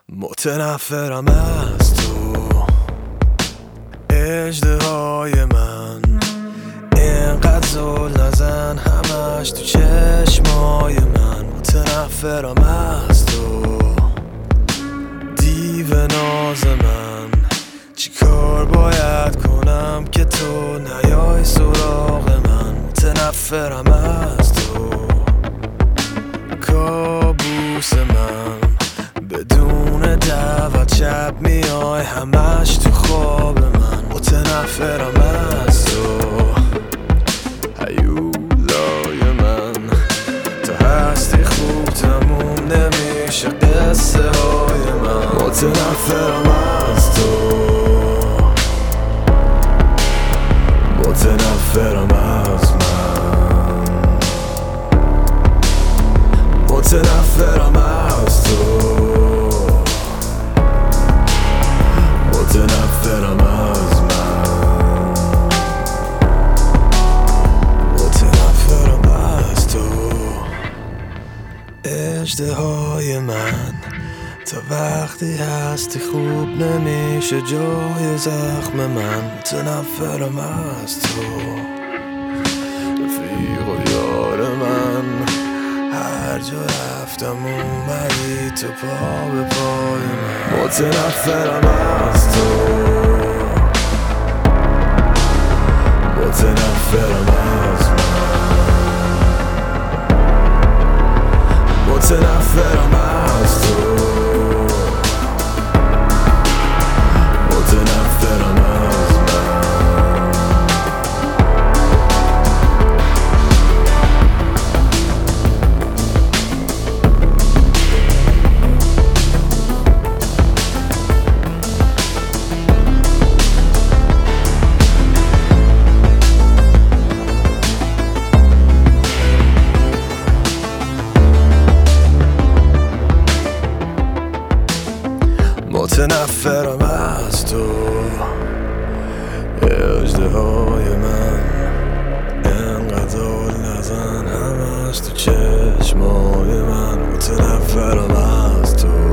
متنفرم از تو اژدهای من، اینقدر زل نزن همش تو چشمای من. متنفرم از تو دیو ناز من، چی کار باید کنم که تو نیای سراغ من. متنفرم از تو کابوس من، بدون دعوت شب میای همش تو خواب من. متنفرم از تو هیولای من، تا هستی خوب تموم نمیشه قصه های من. متنفرم از تو، متنفرم از من، متنفرم از تو، متنفرم از من، متنفرم از تو. اژدهای من، تا وقتی هستی خوب نمیشه جای زخم من. متنفرم از تو رفیق و یار من، هر جا رفتم اومدی تو پا به پای من. متنفرم از تو، متنفرم از من، متنفرم از تو، متنفرم از من. متنفرم از تو اژدهای من، اینقدر زل نزن همش تو چشمای من. متنفرم از تو